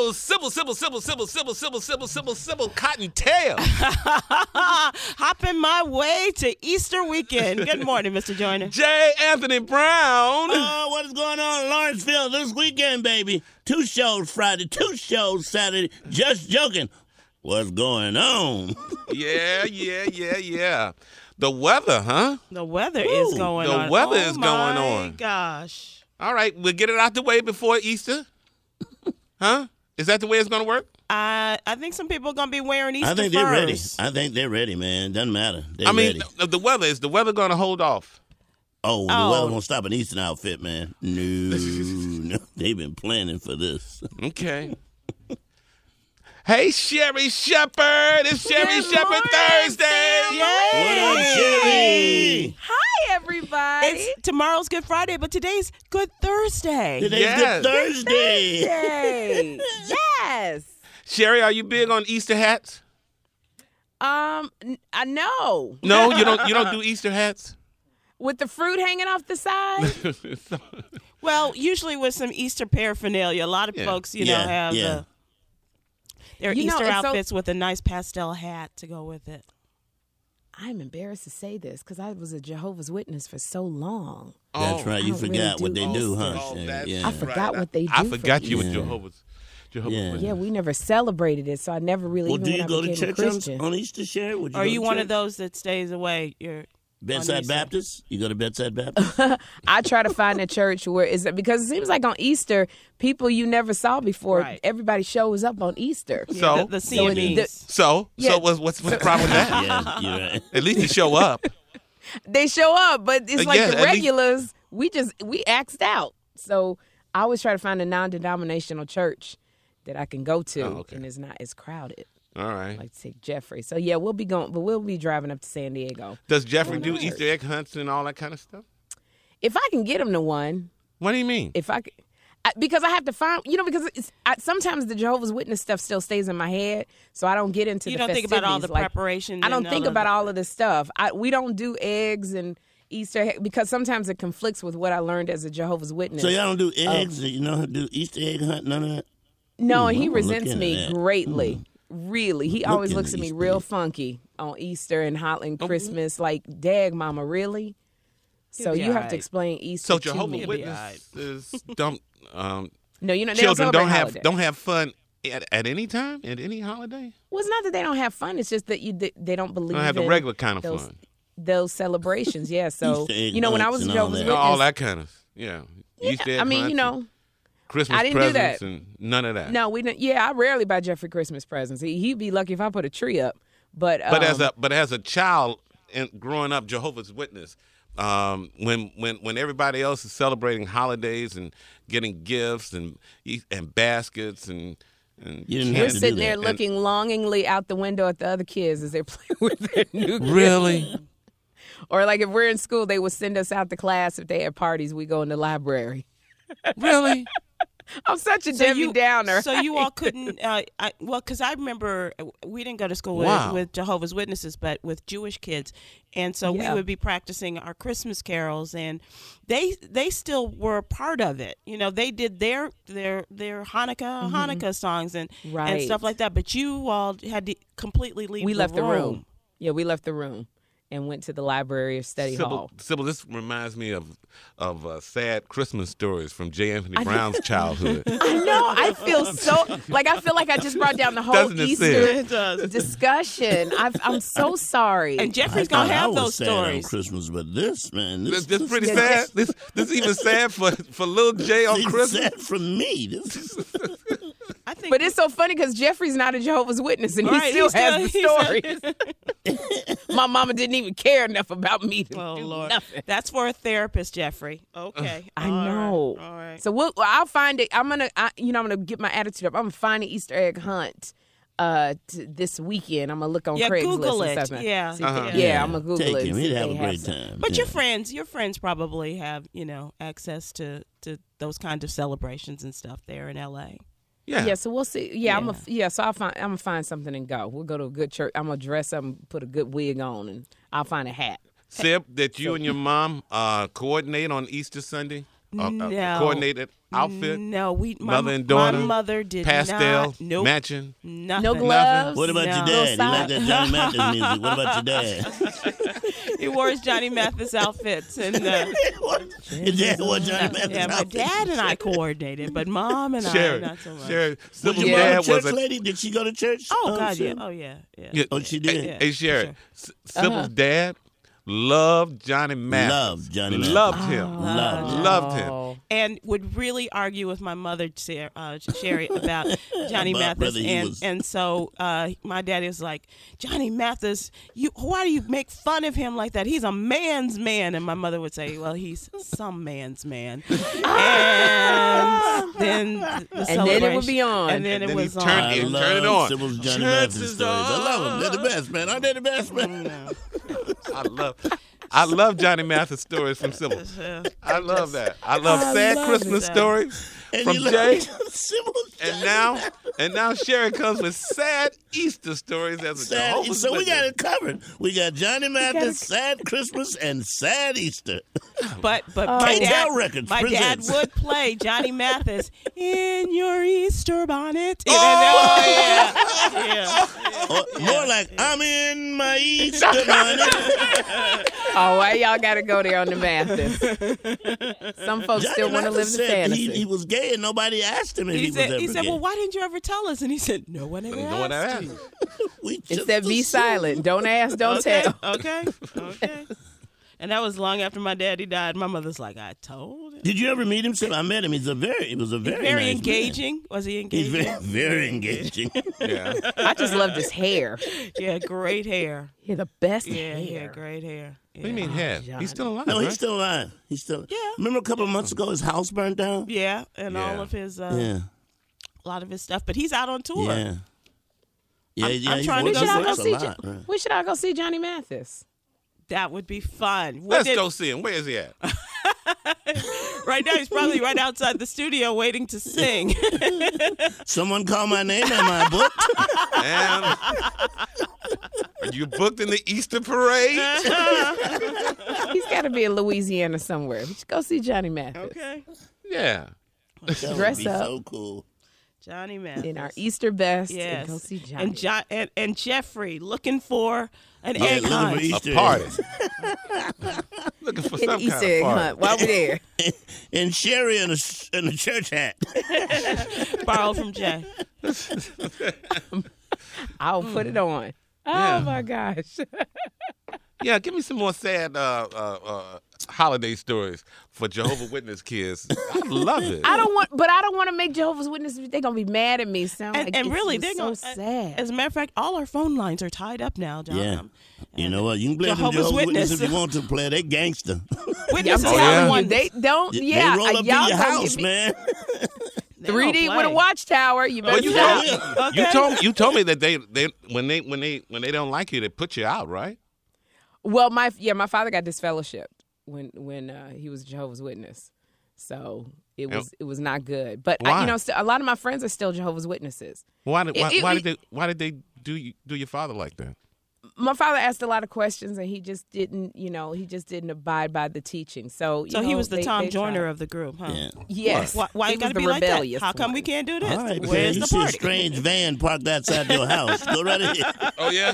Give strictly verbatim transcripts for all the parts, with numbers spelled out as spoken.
Sybil, Sybil, Sybil, Sybil, Sybil, Sybil, Sybil, Sybil, Sybil, Sybil Cottontail. Hopping my way to Easter weekend. Good morning, Mister Joyner. J. Anthony Brown. Oh, what is going on in Lawrenceville this weekend, baby? Two shows Friday, two shows Saturday. Just joking. What's going on? Yeah, yeah, yeah, yeah. The weather, huh? The weather Ooh, is going the on. weather oh is going my on. Gosh. All right, we'll get it out the way before Easter. Huh? Is that the way it's going to work? I I think some people are going to be wearing Easter I think furs. they're ready. I think they're ready, man. Doesn't matter. They're I mean, ready. the, the weather, is the weather going to hold off? Oh, the Oh. weather won't stop an Eastern outfit, man. No, no. They've been planning for this. Okay. Hey, Sherry Shepherd. It's Sherry Good Shepherd morning, Thursday. Yay! What up, Sherry? Hi, everybody. It's tomorrow's Good Friday, but today's Good Thursday. Today's Yes. Good Thursday. Thursday. Yes. Sherry, are you big on Easter hats? Um, n- I know. No, you don't. You don't do Easter hats. With the fruit hanging off the side. Well, usually with some Easter paraphernalia, a lot of Yeah. folks, you know, Yeah, have yeah. the, their You know, Easter it's so- outfits with a nice pastel hat to go with it. I'm embarrassed to say this because I was a Jehovah's Witness for so long. That's right. You I don't really forgot what do they do, Easter. huh? Oh, Sherry? that's yeah. I forgot what they do. I for forgot you were Yeah. Jehovah's. Jehovah's Yeah. Witness. Yeah, we never celebrated it, so I never really. Well, even do when you I go to became a church on, Christian. on Easter, Sherry? Would you Are go you to one church? of those that stays away? You're Bedside Easter? Baptist? You go to Bedside Baptist? I try to find a church where is it because it seems like on Easter, people you never saw before, Right. everybody shows up on Easter. So? the, the So it- Siamese. the- So, Yeah. so what's what's, what's the problem with that? yeah, you're right. At least you show up. They show up, but it's Uh, like yeah, the at least- regulars. We just we axed out. So I always try to find a non-denominational church that I can go to, Oh, okay. and it's not as crowded. All right. Like take Jeffrey. So yeah, we'll be going, but we'll be driving up to San Diego Does Jeffrey do Nice. Easter egg hunts and all that kind of stuff? if I can get him to one. What do you mean? If I, c- I- because I have to find, you know, because it's, I, sometimes the Jehovah's Witness stuff still stays in my head, so I don't get into you the don't think about all the festivities, like, preparation. I don't and think all about of all of this stuff. I, we don't do eggs and Easter egg- because sometimes it conflicts with what I learned as a Jehovah's Witness. So y'all don't do eggs? You don't do Easter egg hunt? None of that? no, Ooh, and he I'm resents looking me at that. greatly. Really, he Look always at looks at me these real things. funky on Easter and hot and Oh, Christmas. Like, dag, mama, really? So be you have alright. to explain Easter So to Jehovah's me. It'll be Witnesses don't um, No, you know, they children don't, don't celebrate have holidays. don't have fun at, at any time at any holiday. Well, it's not that they don't have fun. It's just that you they, they don't believe Don't have the in regular kind of those, fun. those celebrations. Yeah, so Easter egg you know when I hunts was a and all Jehovah's that. Witness, all that kind of yeah. Easter egg I mean, hunts you know, and Christmas I didn't do presents that. and none of that. no, we didn't. Yeah, I rarely buy Jeffrey Christmas presents. He, he'd be lucky if I put a tree up. But But um, as a but as a child and growing up Jehovah's Witness, um, when when when everybody else is celebrating holidays and getting gifts and eat- and baskets and and You didn't we're have to do sitting there that. looking longingly out the window at the other kids as they're playing with their new gifts. really. Or like if we're in school, they would send us out to class. If they had parties, we go in the library. Really? I'm such a So Debbie you, Downer. So you all couldn't, uh, I, well, because I remember we didn't go to school with, Wow. with Jehovah's Witnesses, but with Jewish kids, and so Yeah. we would be practicing our Christmas carols, and they they still were a part of it. You know, they did their their their Hanukkah Hanukkah songs and and Mm-hmm. Right. stuff like that. But you all had to completely leave. we the left room. the room. Yeah, we left the room and went to the library or study Sybil, hall. Sybil, this reminds me of of uh, sad Christmas stories from J. Anthony Brown's childhood. I know. I feel so like I feel like I just brought down the whole Doesn't it, Easter Sid? It does. discussion. I've, I'm so sorry. And Jeffrey's I thought gonna I have was those sad on stories. Christmas, but this, man, This, this, this pretty Yeah, sad. This this even sad for for little Jay on it's Christmas. sad from me. This is, I think, But it's so funny because Jeffrey's not a Jehovah's Witness and Right, he still he's still- has he's the stories. My mama didn't even care enough about me to oh do Lord, nothing. that's for a therapist, Jeffrey. Okay, I All right. know. All right. So we'll, I'll find it. I'm gonna, I, you know, I'm gonna get my attitude up. I'm gonna find an Easter egg hunt uh, t- this weekend. I'm gonna look on Yeah, Craigslist Google and it. stuff. Yeah. See if Uh-huh. they- yeah, I'm gonna Google Take it. him. and see He'd if have they a great some. time. But yeah. your friends, your friends probably have, you know, access to, to those kinds of celebrations and stuff there in L A. Yeah. Yeah, so we'll see. Yeah, I'm Yeah. a, yeah. So I'll find. I'm gonna find something and go. We'll go to a good church. I'm gonna dress up and put a good wig on, and I'll find a hat. Sib, that you and your mom uh, coordinate on Easter Sunday. a, a No. coordinated outfit? No, we my, Mother and daughter? My mother did Pastel, not. Nope. matching. Nothing. No gloves. What about No. your dad? You No like that Johnny Mathis music? What about your dad? He wore his Johnny Mathis outfits, and uh, Your dad wore Johnny Mathis yeah, my outfit? dad and I coordinated, but mom and I Sherry, not so much. Sherry, Was Sybil's your mom dad a was church a lady? Did she go to church? Oh um, God, yeah. Sybil? Oh yeah, yeah. Yeah, Oh, she did? Hey, Yeah, hey, Sherry, sure. S- Sybil's dad loved Johnny Mathis. Loved Johnny Mathis. Loved him. Loved him. Loved him. Oh. And would really argue with my mother, Sher- uh, Sherry, about Johnny About Mathis, whether he and was- and so uh, my daddy was like, Johnny Mathis, you why do you make fun of him like that? He's a man's man, and my mother would say, well, he's some man's man, and then the And then it would be celebration- on. and then And it then he was turned on. I it- love turn it on. Sybil's Johnny Chances Mathis stories. I love them. They're the best, man. Aren't they the best, man? I love, I love Johnny Mathis stories from Sybil. I love that. I love I sad love Christmas that. stories And from you love Jay. Sybil's And Johnny now, Mathis. and now Sherry comes with sad Easter stories as a Sad, Jehovah's so we Witness. got it covered. We got Johnny Mathis, Sad Christmas, and Sad Easter. But but my K T L dad, Records my dad presents. would play Johnny Mathis in your Easter bonnet. And Oh! then- oh, yeah, yeah. Or more like, I'm in my Easter bonnet. Oh, why y'all got to go there on the Mathis? Some folks Johnny still want to live Mathis the said fantasy. he, he was gay and nobody asked him if he, He was said, ever he said, gay. well, why didn't you ever tell us? And he said, no one ever No one asked asked. you. We It just said be assumed. silent. Don't ask, don't Okay, tell. okay, okay. And that was long after my daddy died. My mother's like, I told him. Did you ever meet him? Sim? I met him. He's a very, he was a very, Very nice engaging. man. Was he He's engaging? very, very engaging. Yeah. I just loved his hair. Yeah, great hair. He had the best Yeah, hair. yeah, great hair. What do you mean had? Johnny. He's still alive, no, right? he's still alive. He's still. Yeah. Remember a couple of months ago, his house burned down. Yeah, and all Yeah. of his, uh, Yeah. a lot of his stuff. But he's out on tour. Yeah. Yeah, I'm- yeah. I'm he's trying to We working should all Works go a see. lot, Jo- right. we should all go see Johnny Mathis. That would be fun. What Let's did- go see him. Where is he at? Right now, he's probably right outside the studio waiting to sing. Someone call my name. Am I booked? And are you booked in the Easter parade? He's got to be in Louisiana somewhere. We should go see Johnny Mathis. Okay. Yeah. That would Dress be up. so cool. Johnny Mathis. In our Easter best. Yes. And go see Johnny. And, jo- and, and Jeffrey looking for an Yeah, egg looking for hunt. Easter A eggs. party. Looking for An some Easter kind egg of party. hunt while we're there. And Sherry in a, in a church hat. Borrowed from Jay. I'll put it on. Oh, Yeah. my gosh. Yeah, give me some more sad uh, uh, uh, holiday stories for Jehovah's Witness kids. I love it. I don't want, but I don't want to make Jehovah's Witnesses. They're gonna be mad at me. Sound And, like and it's really, just they're so going sad. As a matter of fact, all our phone lines are tied up now, John. Yeah. Um, You know what? You can play Jehovah's Jehovah's, Jehovah's Witness. Witness. if you want to play. They gangster. Witnesses I'm Oh, have yeah? telling one. you, they don't. Yeah, they roll up y'all in your gonna house, get me- man. They three D don't with a play. watchtower. You better you stop. told, you told you told me that they, they when they when they when they don't like you, they put you out, right? Well, my yeah, my father got disfellowshipped when when uh, he was a Jehovah's Witness, so it was it was not good. But I, Why? you know, st- a lot of my friends are still Jehovah's Witnesses. Why did why, It- it- why it- did they why did they do you, do your father like that? My father asked a lot of questions, and he just didn't, you know, he just didn't abide by the teaching. So, you So he know, was the they- Tom they Joyner tried. of the group, huh? Yeah. Yes. Why, why He you got to was be the like that? rebellious How come we one. can't do this? All right, because Where's you the see a party? strange van parked outside your house. Go right ahead. Oh yeah.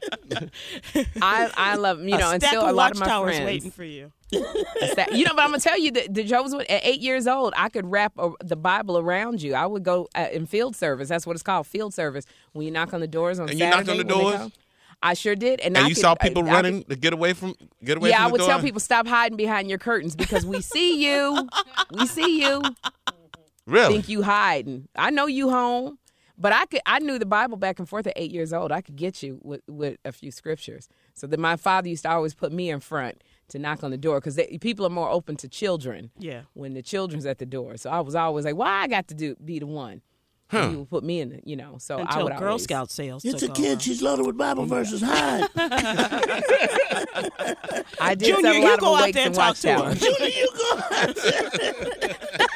I I love you know, a and stack still of a lot of my watchtowers friends. waiting for you. It's that- you know, but I'm gonna tell you that the Jehovah's Witness, at eight years old, I could wrap a, the Bible around you. I would go uh, in field service. That's what it's called, field service. When you knock on the doors on And you Saturday. knocked on the when they doors? come. I sure did, and, And I you could- saw people I- I running could- to get away from get away yeah, from I the would door? tell people stop hiding behind your curtains because we see you. We see you. Really? Think you hiding. I know you home. But I could I knew the Bible back and forth at eight years old. I could get you with, with a few scriptures. So that my father used to always put me in front to knock on the door because people are more open to children Yeah. when the children's at the door. So I was always like, why I got to do be the one? Huh. And he would put me in, the, you know. So I Until would Girl always, Scout sales It's a took kid. over. She's loaded with Bible verses. Hide. I did Junior, sell a you lot go of out awakes there and and talk to her. watchtowers. Junior, you go.